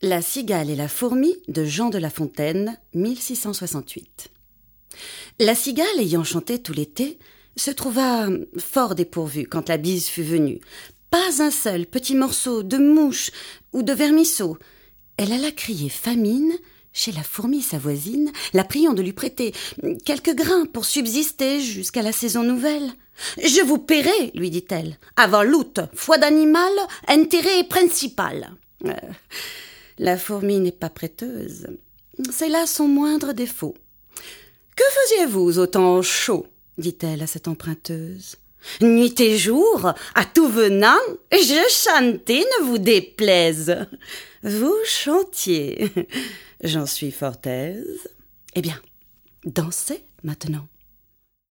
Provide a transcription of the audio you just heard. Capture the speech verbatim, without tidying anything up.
La cigale et la fourmi de Jean de La Fontaine, mille six cent soixante-huit. La cigale, ayant chanté tout l'été, se trouva fort dépourvue quand la bise fut venue. Pas un seul petit morceau de mouche ou de vermisseau. Elle alla crier famine chez la fourmi sa voisine, la priant de lui prêter quelques grains pour subsister jusqu'à la saison nouvelle. « Je vous paierai, lui dit-elle, avant l'août, foi d'animal, intérêt principal. Euh, » La fourmi n'est pas prêteuse. C'est là son moindre défaut. « Que faisiez-vous au temps chaud ?» dit-elle à cette emprunteuse. « Nuit et jour, à tout venant, je chantais, ne vous déplaise. »« Vous chantiez, j'en suis fort aise. » « Eh bien, dansez maintenant. »